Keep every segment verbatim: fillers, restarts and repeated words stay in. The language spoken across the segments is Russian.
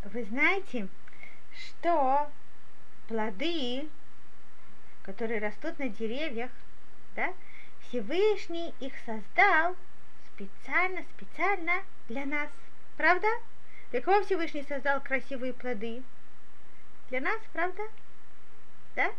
Вы знаете, что плоды, которые растут на деревьях, да, Всевышний их создал специально, специально для нас. Правда? Для кого Всевышний создал красивые плоды? Для нас, правда? Да?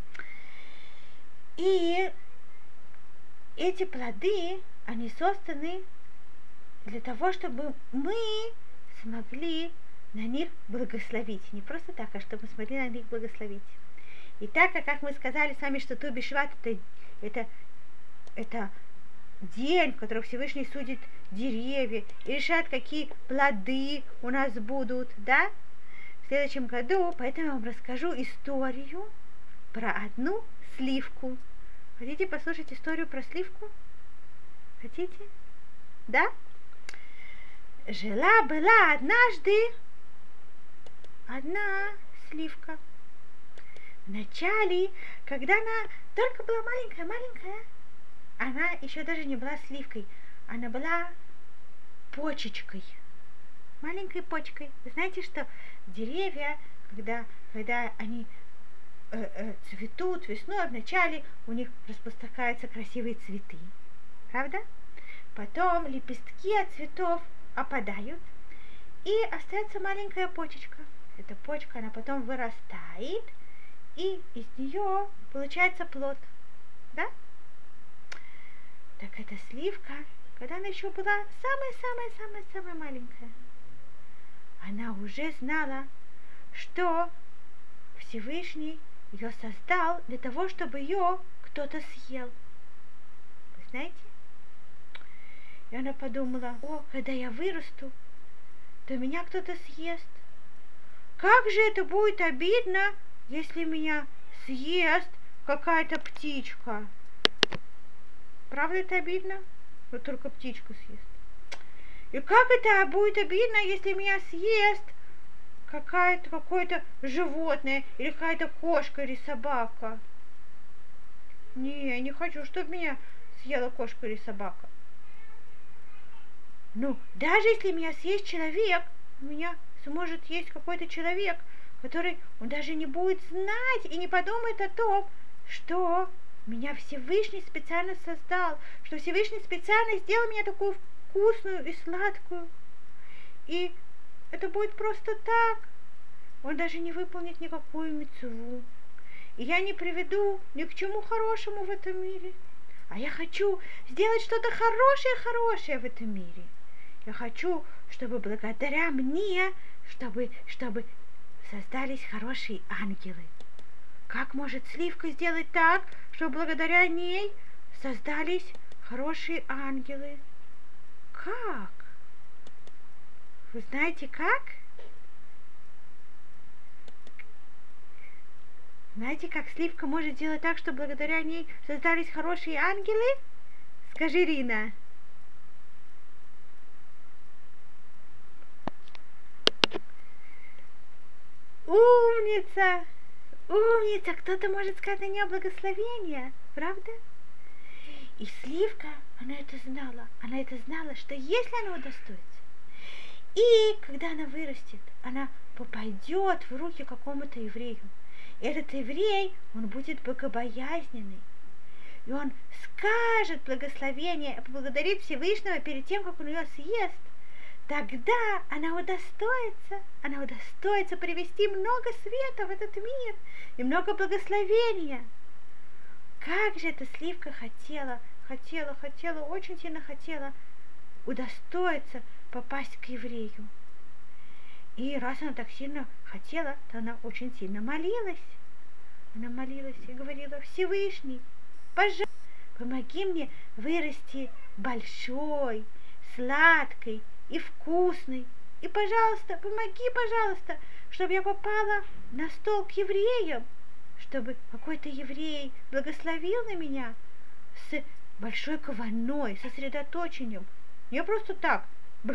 И эти плоды, они созданы для того, чтобы мы смогли на них благословить. Не просто так, а чтобы мы смогли на них благословить. И так как, как мы сказали с вами, что Ту Бишват это, это, это день, в котором Всевышний судит деревья и решает, какие плоды у нас будут, да, в следующем году. Поэтому я вам расскажу историю про одну сливку. Хотите послушать историю про сливку? Хотите? Да? Жила-была однажды одна сливка. Вначале, когда она только была маленькая-маленькая, она еще даже не была сливкой, она была почечкой, маленькой почкой. Вы знаете, что деревья, когда, когда они э, э, цветут весной, вначале у них распускаются красивые цветы, правда? Потом лепестки от цветов опадают, и остается маленькая почечка. Эта почка, она потом вырастает, и из нее получается плод, да? Так эта сливка, когда она еще была самая-самая-самая-самая маленькая, она уже знала, что Всевышний ее создал для того, чтобы ее кто-то съел. Вы знаете? И она подумала: о, когда я вырасту, то меня кто-то съест. Как же это будет обидно, если меня съест какая-то птичка. Правда это обидно? Вот только птичку съест. И как это будет обидно, если меня съест какая-то, какое-то животное, или какая-то кошка, или собака? Не, я не хочу, чтобы меня съела кошка или собака. Ну, даже если меня съест человек, меня сможет есть какой-то человек, который, он даже не будет знать и не подумает о том, что меня Всевышний специально создал, что Всевышний специально сделал меня такую вкусную и сладкую. И это будет просто так. Он даже не выполнит никакую мицву. И я не приведу ни к чему хорошему в этом мире. А я хочу сделать что-то хорошее-хорошее в этом мире. Я хочу, чтобы благодаря мне, чтобы, чтобы создались хорошие ангелы. Как может сливка сделать так, чтобы благодаря ней создались хорошие ангелы? Как? Вы знаете как? Знаете, как сливка может делать так, чтобы благодаря ней создались хорошие ангелы? Скажи, Рина. Умница! Умница! Кто-то может сказать на нее благословение, правда? И сливка, она это знала. Она это знала, что если она удостоится, и когда она вырастет, она попадет в руки какому-то еврею. Этот еврей, он будет богобоязненный. И он скажет благословение, поблагодарит Всевышнего перед тем, как он ее съест. Тогда она удостоится, она удостоится привести много света в этот мир и много благословения. Как же эта сливка хотела, хотела, хотела, очень сильно хотела удостоиться попасть к еврею. И раз она так сильно хотела, то она очень сильно молилась. Она молилась и говорила: Всевышний, пожалуйста, помоги мне вырасти большой, сладкой и вкусной. И, пожалуйста, помоги, пожалуйста, чтобы я попала на стол к евреям, чтобы какой-то еврей благословил на меня с большой каваной, сосредоточением. Не просто так.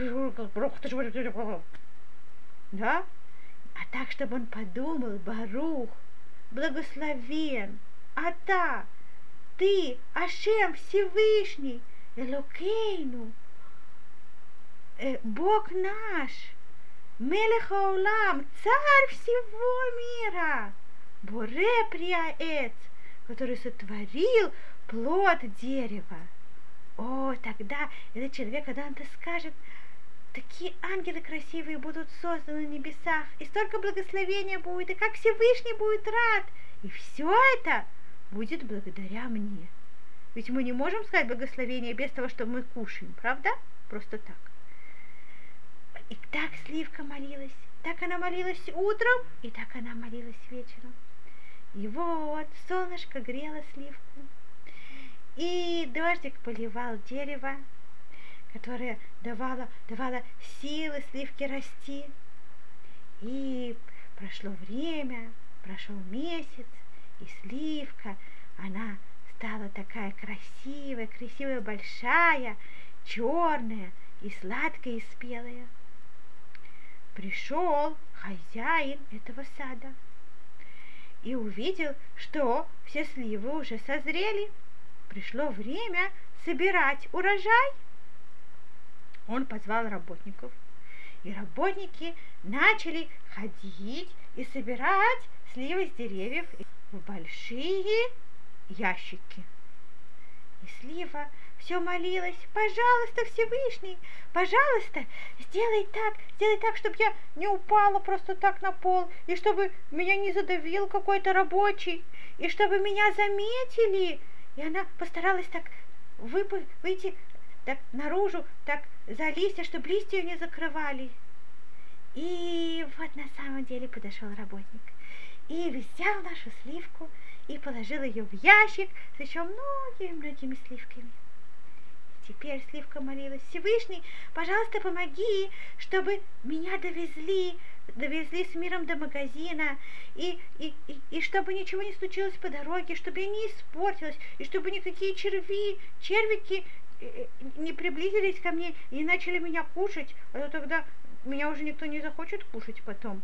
Да? А так, чтобы он подумал: Барух, благословен, Ата, ты, Ашем Всевышний, Элокейну, э, Бог наш, Мелех Аулам, царь всего мира, Боре Приаэц, который сотворил плод дерева. О, тогда этот человек, когда он это скажет, такие ангелы красивые будут созданы на небесах, и столько благословения будет, и как Всевышний будет рад. И все это будет благодаря мне. Ведь мы не можем сказать благословение без того, что мы кушаем, правда? Просто так. И так Сливка молилась, так она молилась утром, и так она молилась вечером. И вот солнышко грело Сливку, и дождик поливал дерево, которое давало, давало силы Сливке расти. И прошло время, прошел месяц, и Сливка, она стала такая красивая, красивая, большая, черная и сладкая и спелая. Пришел хозяин этого сада и увидел, что все сливы уже созрели. Пришло время собирать урожай. Он позвал работников, и работники начали ходить и собирать сливы с деревьев в большие ящики. И Слива все молилась: пожалуйста, Всевышний, пожалуйста, сделай так, сделай так, чтобы я не упала просто так на пол, и чтобы меня не задавил какой-то рабочий, и чтобы меня заметили. И она постаралась так выпы- выйти так наружу, так за листья, чтобы листья ее не закрывали. И вот на самом деле подошел работник и взял нашу сливку и положил ее в ящик с еще многими-многими сливками. Теперь Сливка молилась: Всевышний, пожалуйста, помоги, чтобы меня довезли, довезли с миром до магазина, и, и, и, и чтобы ничего не случилось по дороге, чтобы я не испортилась, и чтобы никакие черви, червики не приблизились ко мне и не начали меня кушать, а то тогда меня уже никто не захочет кушать потом.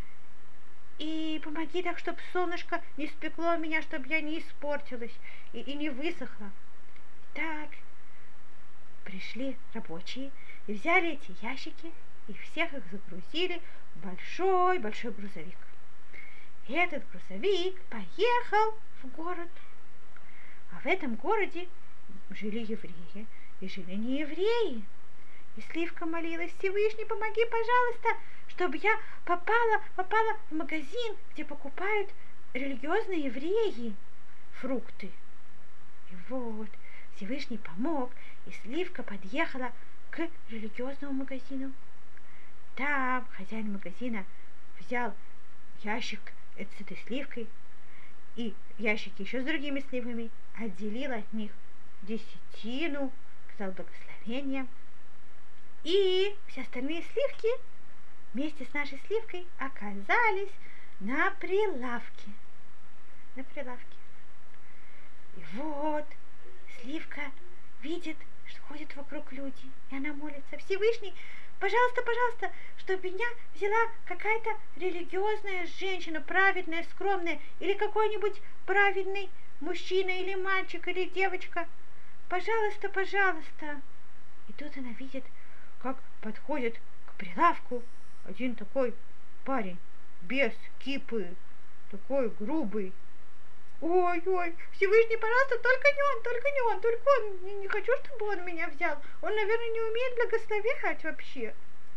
И помоги так, чтобы солнышко не спекло меня, чтобы я не испортилась и, и не высохла. Так, пришли рабочие и взяли эти ящики, и всех их загрузили в большой-большой грузовик. И этот грузовик поехал в город. А в этом городе жили евреи и жили неевреи. И Сливка молилась: Всевышний, помоги, пожалуйста, чтобы я попала, попала в магазин, где покупают религиозные евреи фрукты. И вот Всевышний помог, и Сливка подъехала к религиозному магазину. Там хозяин магазина взял ящик с этой сливкой и ящики еще с другими сливами, отделил от них десятину, сказал благословение. И все остальные сливки вместе с нашей сливкой оказались на прилавке. На прилавке. И вот Сливка видит, что ходят вокруг люди, и она молится: Всевышний, пожалуйста, пожалуйста, чтобы меня взяла какая-то религиозная женщина, праведная, скромная, или какой-нибудь праведный мужчина, или мальчик, или девочка. Пожалуйста, пожалуйста. И тут она видит, как подходит к прилавку один такой парень, без кипы, такой грубый. Ой-ой, Всевышний, пожалуйста, только не он, только не он, только он. Не, не хочу, чтобы он меня взял. Он, наверное, не умеет благословять вообще.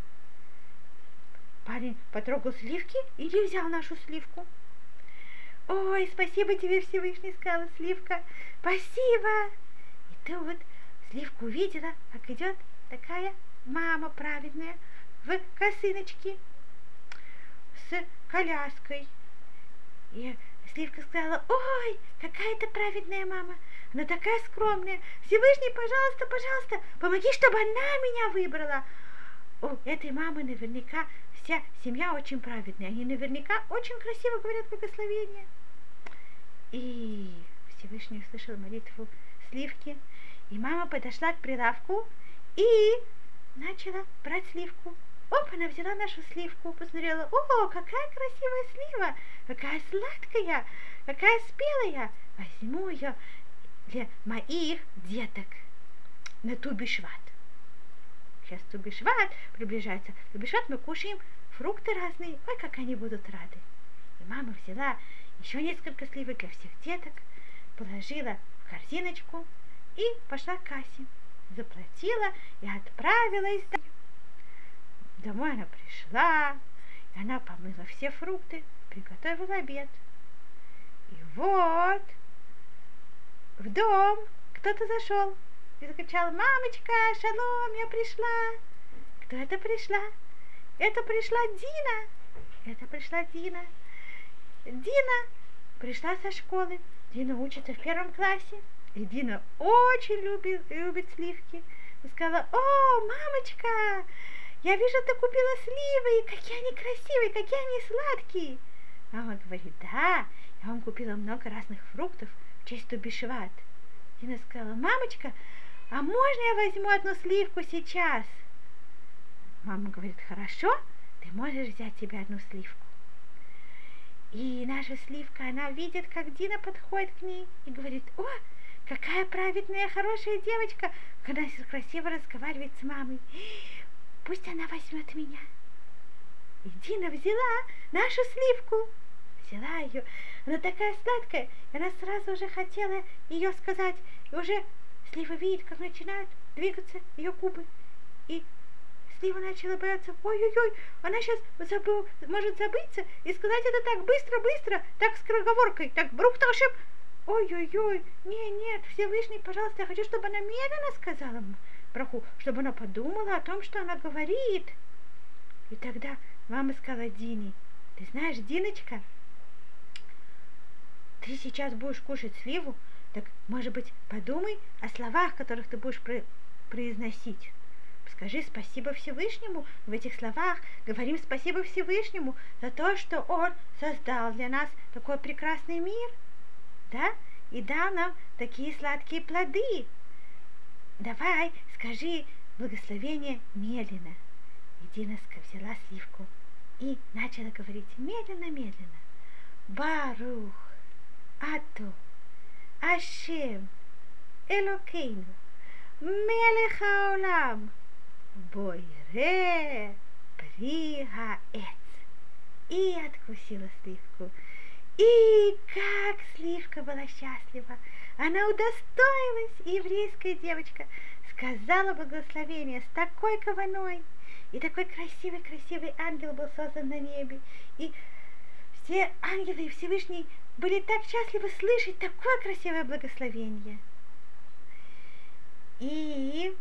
Парень потрогал сливки и не взял нашу сливку. Ой, спасибо тебе, Всевышний, сказала Сливка. Спасибо. И тут Сливка увидела, как идет такая мама праведная в косыночке с коляской. И Сливка сказала: ой, какая-то праведная мама, она такая скромная. Всевышний, пожалуйста, пожалуйста, помоги, чтобы она меня выбрала. У этой мамы наверняка вся семья очень праведная, они наверняка очень красиво говорят благословение. И Всевышний услышал молитву Сливки, и мама подошла к прилавку и начала брать сливку. Оп, она взяла нашу сливку, посмотрела: о, какая красивая слива, какая сладкая, какая спелая. Возьму ее для моих деток на Ту Бишват. сейчас Ту-би-Шват приближается. Ту-би-Шват мы кушаем фрукты разные. Ой, как они будут рады. И мама взяла еще несколько сливок для всех деток, положила в корзиночку и пошла к кассе. Заплатила и отправилась домой. Домой она пришла, и она помыла все фрукты, приготовила обед. И вот в дом кто-то зашел и закричал: «Мамочка, шалом, я пришла!» Кто это пришла? Это пришла Дина. Это пришла Дина. Дина пришла со школы. Дина учится в первом классе. И Дина очень любит, любит сливки. И сказала: «О, мамочка, я вижу, ты купила сливы, и какие они красивые, какие они сладкие!» Мама говорит: «Да, я вам купила много разных фруктов в честь Ту-би-Шват». Дина сказала: «Мамочка, а можно я возьму одну сливку сейчас?» Мама говорит: «Хорошо, ты можешь взять себе одну сливку». И наша сливка, она видит, как Дина подходит к ней и говорит: «О, какая праведная, хорошая девочка, когда она красиво разговаривает с мамой. Пусть она возьмет меня». И Дина взяла нашу сливку, взяла ее. Она такая сладкая, и она сразу уже хотела ее сказать. И уже слива видит, как начинают двигаться ее губы. И слива начала бояться: ой-ой-ой, она сейчас забыл, может забыться и сказать это так быстро-быстро, так скороговоркой, так брух-ташем. Ой-ой-ой, не, нет, Всевышний, пожалуйста, я хочу, чтобы она медленно сказала браху, чтобы она подумала о том, что она говорит. И тогда мама сказала Дине: «Ты знаешь, Диночка, ты сейчас будешь кушать сливу, так, может быть, подумай о словах, которых ты будешь произносить. Скажи спасибо Всевышнему в этих словах. Говорим спасибо Всевышнему за то, что Он создал для нас такой прекрасный мир, да, и дал нам такие сладкие плоды. Давай, скажи благословение медленно». И Дина взяла сливку и начала говорить медленно-медленно: «Барух ато Ашем Элокейну мелех хаолам бойре при хаэц». И откусила сливку. И как сливка была счастлива! Она удостоилась, и еврейская девочка сказала благословение с такой каваной. И такой красивый-красивый ангел был создан на небе. И все ангелы и Всевышний были так счастливы слышать такое красивое благословение. И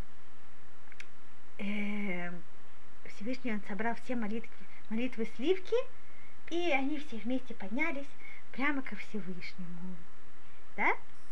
э, Всевышний, он собрал все молитвы, молитвы сливки, и они все вместе поднялись прямо ко Всевышнему. Да?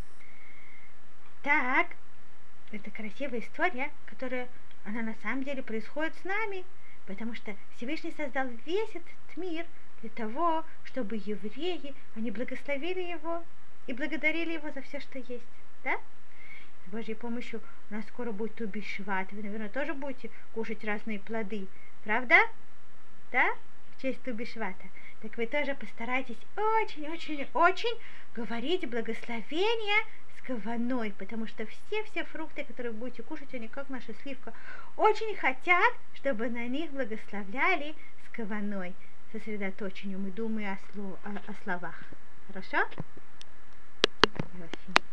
Так, это красивая история, которая, она на самом деле происходит с нами, потому что Всевышний создал весь этот мир для того, чтобы евреи, они благословили его и благодарили его за все, что есть. Да? С Божьей помощью у нас скоро будет Ту-би-Шват. Вы, наверное, тоже будете кушать разные плоды. Правда? Да? В честь Ту-би-Швата. Так вы тоже постарайтесь очень-очень-очень говорить благословения с каваной, потому что все-все фрукты, которые вы будете кушать, они, как наша сливка, очень хотят, чтобы на них благословляли с каваной, сосредоточением и думая о, слов, о, о словах. Хорошо?